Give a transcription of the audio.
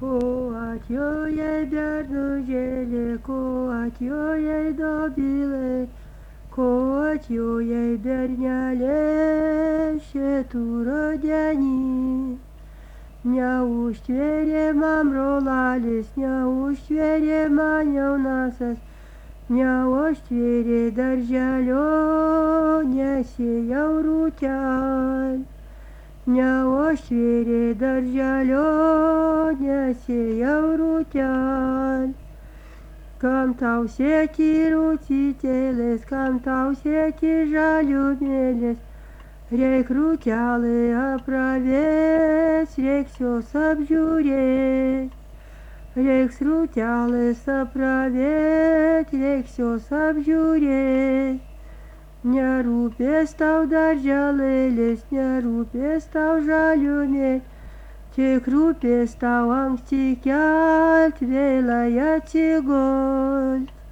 Ko atjojai bernužėlė, ko atjojai dobilė, ko atjojai bernelė šitų rudenį. Neužtvėrė man brolalis, neužtvėrė man jaunasis, neužtvėrė darželio, nesėjau rūtel. Neužtvėrė darželio, nesėjau rūtel. Kam tau sėti rūcytėlės, kam tau sėti žaliumėlės, reik rūtelį apravėt, reiks jos apžiūrėt. Reiks rūtelės apravėt, reiks jos apžiūrėt. Nerūpės tau darželėlis, nerūpės tau žaliumėlės, tik rūpės tau anksti kelt, vėlai atsigult.